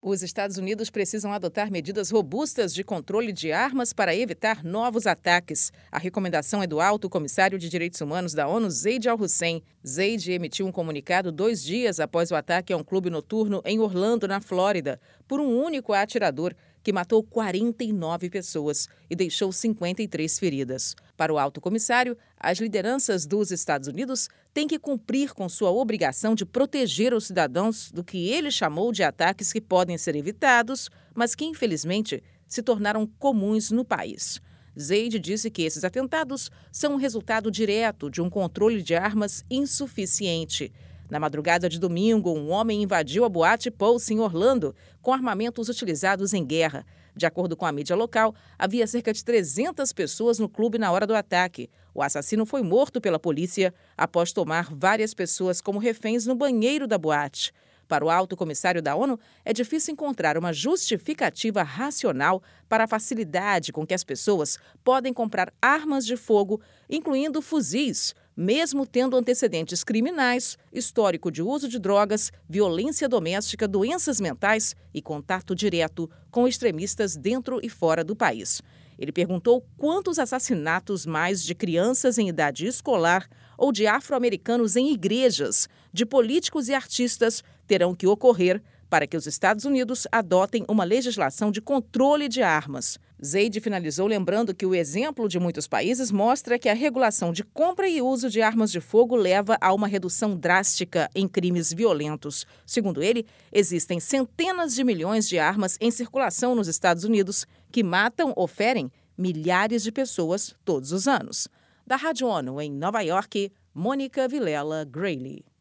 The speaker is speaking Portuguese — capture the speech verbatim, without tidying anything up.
Os Estados Unidos precisam adotar medidas robustas de controle de armas para evitar novos ataques. A recomendação é do Alto Comissário de Direitos Humanos da ONU, Zeid Al-Hussein. Zeid emitiu um comunicado dois dias após o ataque a um clube noturno em Orlando, na Flórida, por um único atirador que matou quarenta e nove pessoas e deixou cinquenta e três feridas. Para o alto comissário, as lideranças dos Estados Unidos têm que cumprir com sua obrigação de proteger os cidadãos do que ele chamou de ataques que podem ser evitados, mas que, infelizmente, se tornaram comuns no país. Zeid disse que esses atentados são um resultado direto de um controle de armas insuficiente. Na madrugada de domingo, um homem invadiu a boate Pulse em Orlando com armamentos utilizados em guerra. De acordo com a mídia local, havia cerca de trezentas pessoas no clube na hora do ataque. O assassino foi morto pela polícia após tomar várias pessoas como reféns no banheiro da boate. Para o alto comissário da ONU, é difícil encontrar uma justificativa racional para a facilidade com que as pessoas podem comprar armas de fogo, incluindo fuzis, mesmo tendo antecedentes criminais, histórico de uso de drogas, violência doméstica, doenças mentais e contato direto com extremistas dentro e fora do país. Ele perguntou quantos assassinatos mais de crianças em idade escolar ou de afro-americanos em igrejas, de políticos e artistas terão que ocorrer para que os Estados Unidos adotem uma legislação de controle de armas. Zeid finalizou lembrando que o exemplo de muitos países mostra que a regulação de compra e uso de armas de fogo leva a uma redução drástica em crimes violentos. Segundo ele, existem centenas de milhões de armas em circulação nos Estados Unidos que matam ou ferem milhares de pessoas todos os anos. Da Rádio ONU em Nova York, Mônica Vilela Grayle.